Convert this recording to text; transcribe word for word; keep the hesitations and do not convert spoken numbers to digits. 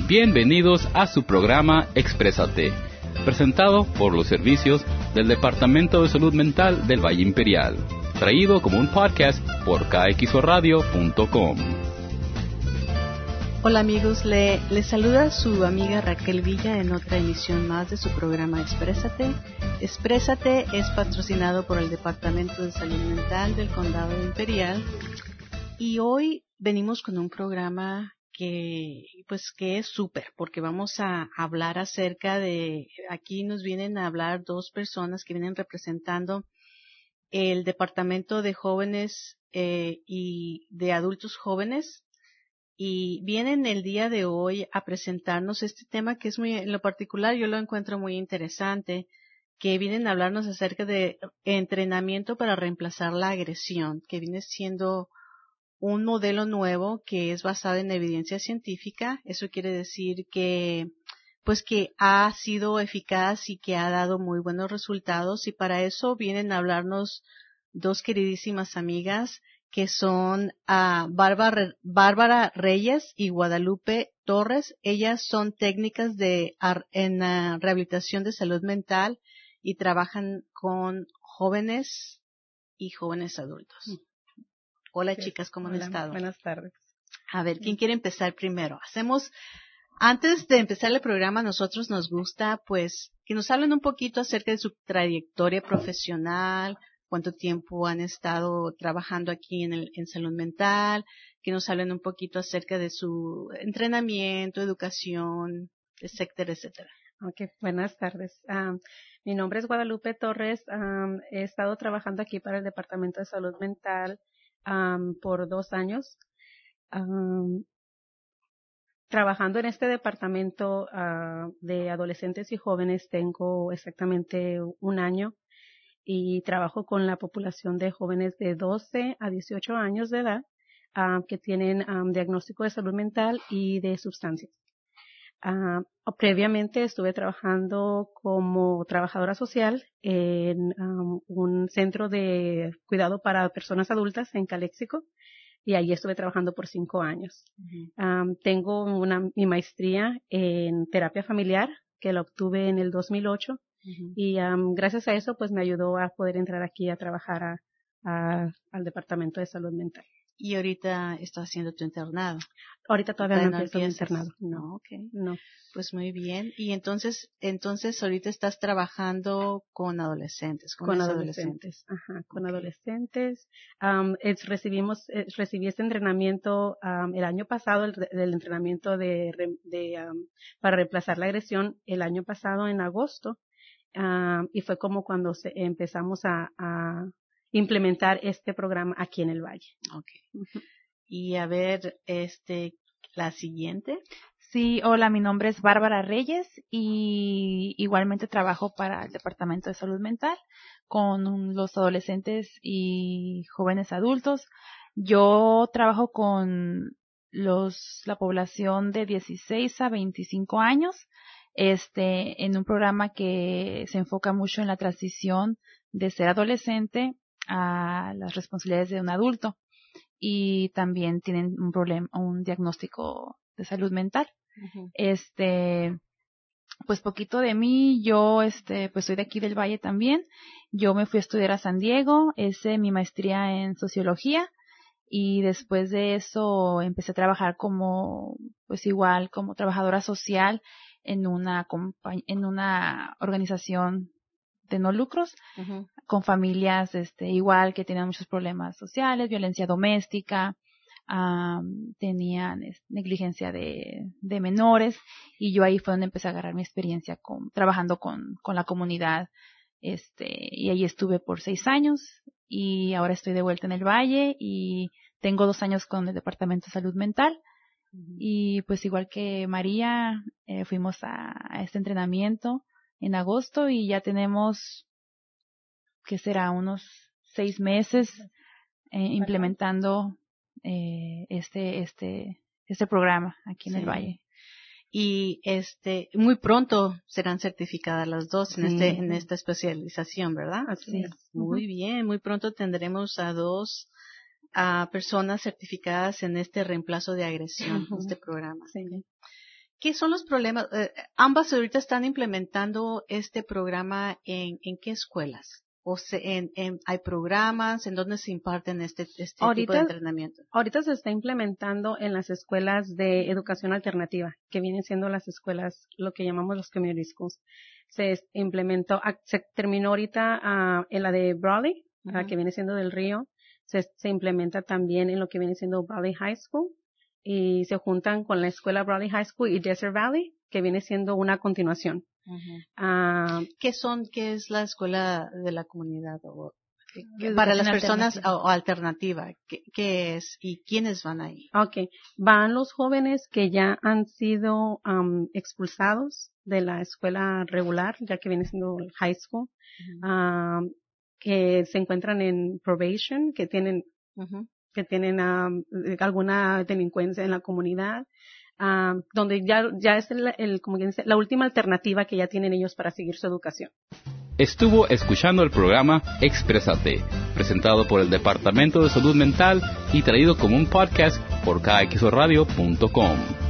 Bienvenidos a su programa Exprésate, presentado por los servicios del Departamento de Salud Mental del Valle Imperial, traído como un podcast por k x o radio punto com. Hola amigos, le, le saluda su amiga Raquel Villa en otra emisión más de su programa Exprésate. Exprésate es patrocinado por el Departamento de Salud Mental del Condado de Imperial y hoy venimos con un programa que pues que es súper, porque vamos a hablar acerca de, aquí nos vienen a hablar dos personas que vienen representando el Departamento de Jóvenes eh, y de Adultos Jóvenes, y vienen el día de hoy a presentarnos este tema que es muy, en lo particular yo lo encuentro muy interesante, que vienen a hablarnos acerca de entrenamiento para reemplazar la agresión, que viene siendo un modelo nuevo que es basado en evidencia científica. Eso quiere decir que, pues que ha sido eficaz y que ha dado muy buenos resultados, y para eso vienen a hablarnos dos queridísimas amigas que son uh, Bárbara, Bárbara Reyes y Guadalupe Torres. Ellas son técnicas de en uh, rehabilitación de salud mental y trabajan con jóvenes y jóvenes adultos. Hola, sí, chicas, ¿cómo hola, han estado? Buenas tardes. A ver, ¿quién quiere empezar primero? Hacemos, antes de empezar el programa, a nosotros nos gusta, pues, que nos hablen un poquito acerca de su trayectoria profesional, cuánto tiempo han estado trabajando aquí en, el, en salud mental, que nos hablen un poquito acerca de su entrenamiento, educación, etcétera, etcétera. Ok, buenas tardes. Um, mi nombre es Guadalupe Torres. Um, he estado trabajando aquí para el Departamento de Salud Mental um, por dos años. Um, trabajando en este departamento uh, de adolescentes y jóvenes tengo exactamente un año. Y trabajo con la población de jóvenes de doce a dieciocho años de edad uh, que tienen um, diagnóstico de salud mental y de sustancias. Uh, previamente estuve trabajando como trabajadora social en um, un centro de cuidado para personas adultas en Calexico, y allí estuve trabajando por cinco años. Uh-huh. Um, tengo una, mi maestría en terapia familiar, que la obtuve en el dos mil ocho. Uh-huh. Y um, gracias a eso pues me ayudó a poder entrar aquí a trabajar a, a, al Departamento de Salud Mental. ¿Y ahorita estás haciendo tu internado? Ahorita todavía no, no empiezo mi internado. No, no, okay. No. Pues muy bien. Y entonces, entonces ahorita estás trabajando con adolescentes, con, con adolescentes. adolescentes. Ajá, con okay. adolescentes. Um, es, recibimos, es, recibí este entrenamiento um, el año pasado, el, el entrenamiento de, de um, para reemplazar la agresión el año pasado en agosto. Um, y fue como cuando se, empezamos a, a implementar este programa aquí en el Valle. Okay. Uh-huh. Y a ver, este, la siguiente. Sí, hola, mi nombre es Bárbara Reyes y igualmente trabajo para el Departamento de Salud Mental con los adolescentes y jóvenes adultos. Yo trabajo con los, la población de dieciséis a veinticinco años. Este, en un programa que se enfoca mucho en la transición de ser adolescente a las responsabilidades de un adulto, y también tienen un problema, un diagnóstico de salud mental. Uh-huh. Este, pues poquito de mí, yo este, pues soy de aquí del Valle también. Yo me fui a estudiar a San Diego, hice mi maestría en sociología, y después de eso empecé a trabajar como, pues igual, como trabajadora social en una compañ- en una organización de no lucros, uh-huh. con familias este igual que tenían muchos problemas sociales, violencia doméstica, um, tenían es, negligencia de, de menores, y yo ahí fue donde empecé a agarrar mi experiencia con, trabajando con, con la comunidad, este, y ahí estuve por seis años, y ahora estoy de vuelta en el Valle, y tengo dos años con el Departamento de Salud Mental. Y pues igual que María, eh, fuimos a, a este entrenamiento en agosto, y ya tenemos, ¿qué será? Unos seis meses eh, implementando eh, este este este programa aquí en sí. el Valle. Y este muy pronto serán certificadas las dos en sí. este en esta especialización, ¿verdad? Así sí. es. Muy uh-huh. bien, muy pronto tendremos a dos a personas certificadas en este reemplazo de agresión, uh-huh. este programa. Sí. ¿Qué son los problemas? Eh, ambas ahorita están implementando este programa en, ¿en qué escuelas? ¿O se, en, en, hay programas en donde se imparten este, este ahorita, tipo de entrenamiento? Ahorita se está implementando en las escuelas de educación alternativa, que vienen siendo las escuelas, lo que llamamos los community schools. Se implementó, se terminó ahorita uh, en la de Brawley, uh-huh. uh, que viene siendo del Río. Se, se implementa también en lo que viene siendo Brawley High School. Y se juntan con la escuela Brawley High School y Desert Valley, que viene siendo una continuación. Uh-huh. Uh, ¿Qué son, qué es la escuela de la comunidad? O, que, para las personas alternativa. O, o alternativa, ¿qué, ¿qué es y quiénes van ahí? Okay, van los jóvenes que ya han sido um, expulsados de la escuela regular, ya que viene siendo el high school, uh-huh. um, que se encuentran en probation, que tienen uh-huh. que tienen um, alguna delincuencia en la comunidad, um, donde ya, ya es el, el, como dice, la última alternativa que ya tienen ellos para seguir su educación. Estuvo escuchando el programa Exprésate, presentado por el Departamento de Salud Mental y traído como un podcast por K X O radio punto com.